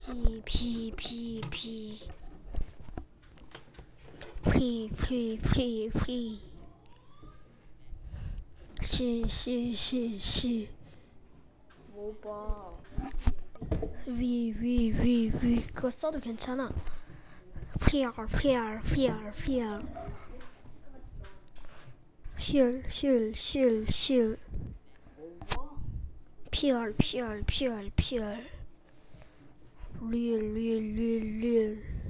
피 free 시 뭐 봐. 위 그거 써도 괜찮아. fear 뭐 봐? real